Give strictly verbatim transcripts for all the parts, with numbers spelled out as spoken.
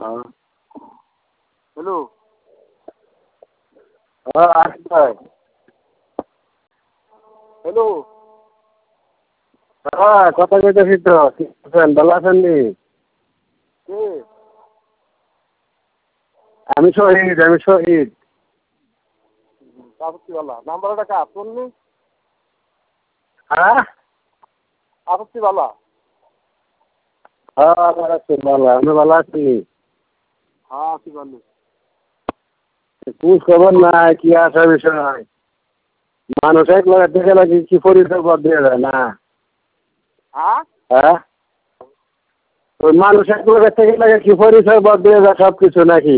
হ্যাঁ হ্যালো হ্যাঁ আসিফ ভাই হ্যালো হ্যাঁ কথা কইতেছি তো ঠিক আছেন ভালো আছেন নি কে আমি শহীদ আমি শহীদ আপত্তিওয়ালা নাম্বারটা কা শুননি হ্যাঁ আপত্তিওয়ালা হ্যাঁ ভালো আছি ভালো আপনি ভালো আছেন নি হ্যাঁ আছি ভালো খোঁজ খবর নাই কি আছে বিষয় মানুষ এক লোকের থেকে নাকি কি পরিচয় বদলে যায় না হ্যাঁ হ্যাঁ ওই মানুষ এক লোকের থেকে নাকি কি পরিচয় বদলে যায় সব কিছু নাকি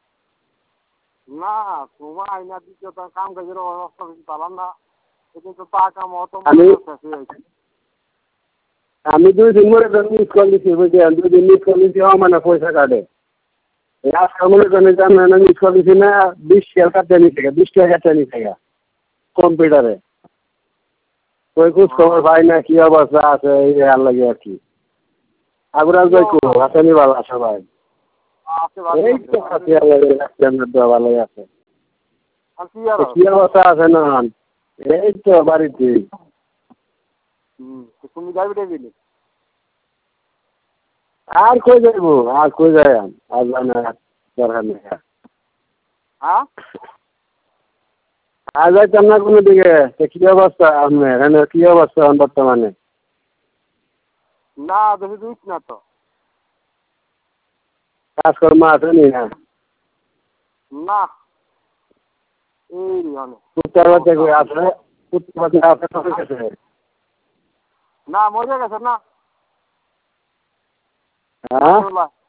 না তোমার আইনা দিতে তো কাম কাজের অবস্থা বেশি পালাম না কিন্তু টাকা মতো আমি শেষ হয়ে গেছে আমি দুই দিন মনে করেন মিস কল দিচ্ছি বুঝলেন দুই দিন মিস কল দিচ্ছি ও মানে পয়সা কাটে আজকে মনে করেন যে আমি মিস কল দিচ্ছি না বিশ টাকা কাটতে নিচ্ছে বিশ টাকা কাটতে নিচ্ছে কম্পিউটারে ওই খোঁজ খবর পাই না কি অবস্থা আছে এই আর লাগে আর কি আগুরাজ ভাই কো আসেনি ভালো সবাই আছে ভালো এই তো আছে আপনার দেওয়া ভালোই আছে আর কি আর কি অবস্থা আছে না এই তো বাড়িতে হুম তুমি যাবি টেবিলে আর কই যাইবো আর কই যাই আর জানা দরকার নেই হ্যাঁ আর যাইতাম না কোনো দিকে কি অবস্থা আপনার এখানে কি অবস্থা বর্তমানে না বেশি দিস না তো কাজকর্ম আছে নি না না এই রিহানে কুত্তার বাচ্চা কই আছে কুত্তার বাচ্চা আছে সবাই গেছে না মরে গেছে না হ্যাঁ